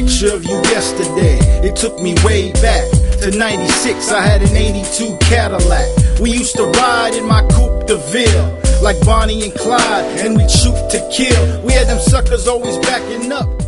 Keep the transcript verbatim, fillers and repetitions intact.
picture of you yesterday. It took me way back to ninety-six. I had an eighty-two Cadillac. We used to ride in my Coupe de Ville like Bonnie and Clyde, and we'd shoot to kill. We had them suckers always backing up.